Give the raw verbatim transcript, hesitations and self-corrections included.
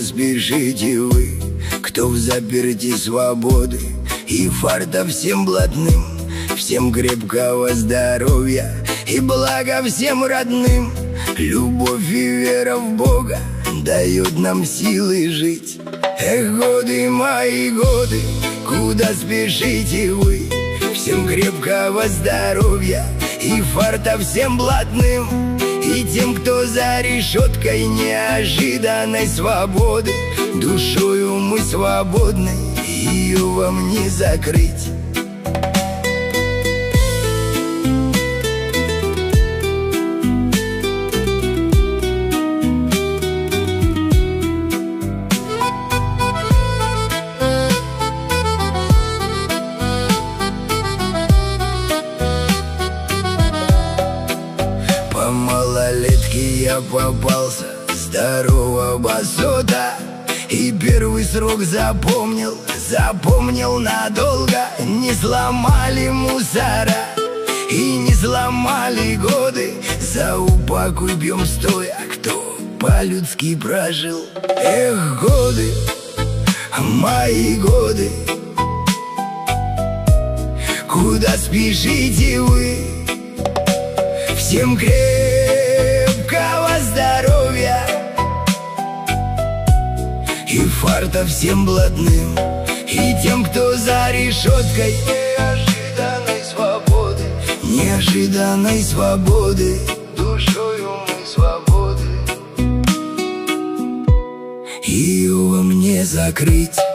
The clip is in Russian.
спешите вы, кто в заперти свободы, и фарта всем блатным, всем крепкого здоровья и блага всем родным. Любовь и вера в Бога дают нам силы жить. Эх, годы мои, годы, куда спешите вы? Всем крепкого здоровья и фарта всем блатным, и тем, кто за решеткой неожиданной свободы. Душою мы свободны, ее вам не закрыть. По малолетке я попался, здорового сота, и первый срок запомнил, запомнил надолго. Не сломали мусора и не сломали годы, за упокой бьем стоя, кто по-людски прожил. Эх, годы, мои годы, куда спешите вы? Всем крепкого здоровья и фарта всем блатным, и тем, кто за решеткой неожиданной свободы, неожиданной свободы. Душою мы свободы, ее вам не закрыть.